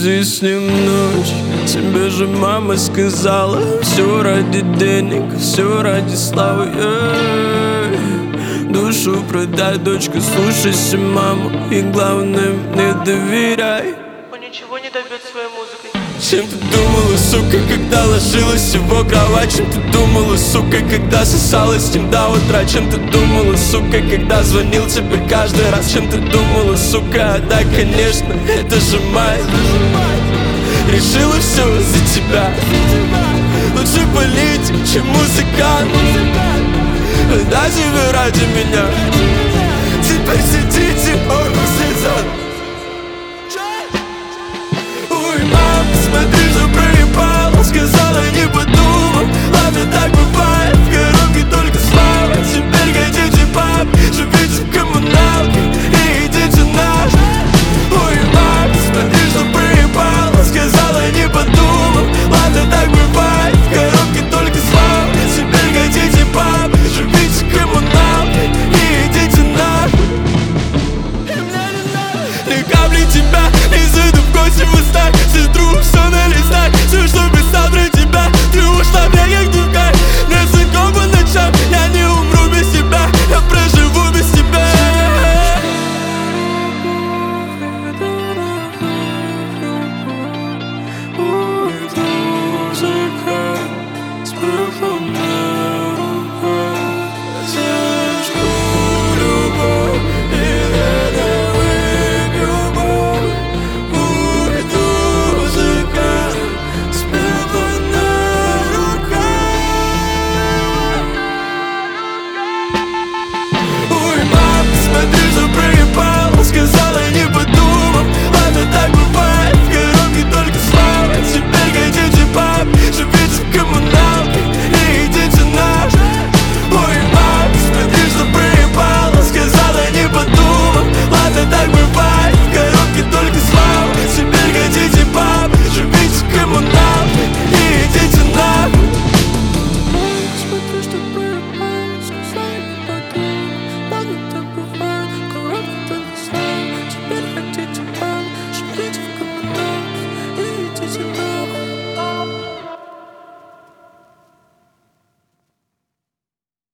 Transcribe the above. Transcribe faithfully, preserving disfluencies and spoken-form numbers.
Связи с ним ночь. Тебе же мама сказала: все ради денег, все ради славы, эй. Душу продай, дочка, слушайся маму, и главное, мне доверяй. Он ничего не добьется своей музыкой. Чем ты думала, сука, когда ложилась в его кровать? Чем ты думала, сука, когда сосалась с ним до утра? Чем ты думала, сука, когда звонил тебе каждый раз? Чем ты думала, сука? Да, конечно, это же мать. Решила все за тебя. Лучше политик, чем музыкант. Да, живи ради меня. Теперь сидите, он сидит. Ой, мам, смотри,